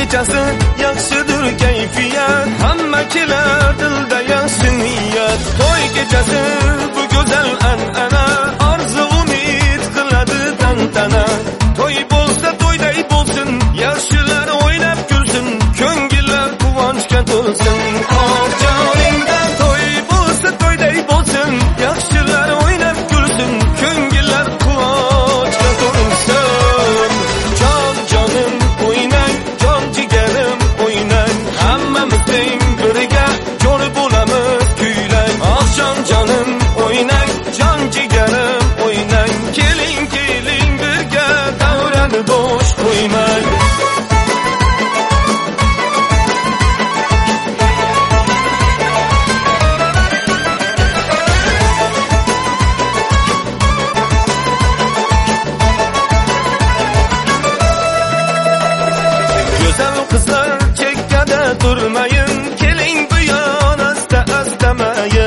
kechasi yaxshidir kayfiyat, hamma kelar dilda yaxshi niyat. To'y kechasi bu go'zal an'ana, orzu umid qiladi tantana. To'y bo'lsa to'yday bo'lsin, yaxshilar o'ynab kulsin, ko'ngillar quvonchga to'lsin. Oh joningda to'y bo'lsa to'yday bo'lsin, yaxshilar o'ynab kulsin, ko'ngillar quvonchga to'lsin. Jon jonim o'ynang, jon jigarim o'ynang, hammamiz teng birga jo'r bo'lamiz kuylang. Oqshom jonim o'ynang, jon jigarim o'ynang, keling keling birga davrani bo'sh qo'ymang. Qizlar chekkada turmayin, keling bu yon asta astamayin.